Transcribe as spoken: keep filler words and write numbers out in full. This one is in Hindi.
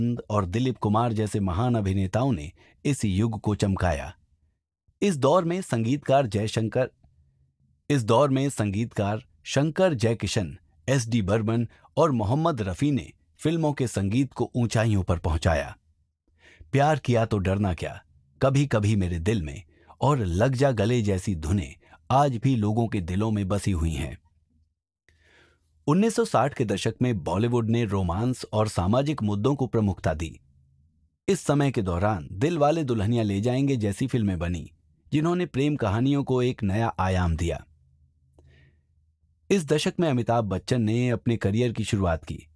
और दिलीप कुमार जैसे महान अभिनेताओं ने इस युग को चमकाया। इस दौर में संगीतकार जयशंकर इस दौर में संगीतकार शंकर जयकिशन, एस डी बर्मन और मोहम्मद रफी ने फिल्मों के संगीत को ऊंचाइयों पर पहुंचाया। प्यार किया तो डरना क्या, कभी कभी मेरे दिल में और लग जा गले जैसी धुनें आज भी लोगों के दिलों में बसी हुई हैं। उन्नीस सौ साठ के दशक में बॉलीवुड ने रोमांस और सामाजिक मुद्दों को प्रमुखता दी। इस समय के दौरान दिल वाले दुल्हनिया ले जाएंगे जैसी फिल्में बनी, जिन्होंने प्रेम कहानियों को एक नया आयाम दिया। इस दशक में अमिताभ बच्चन ने अपने करियर की शुरुआत की।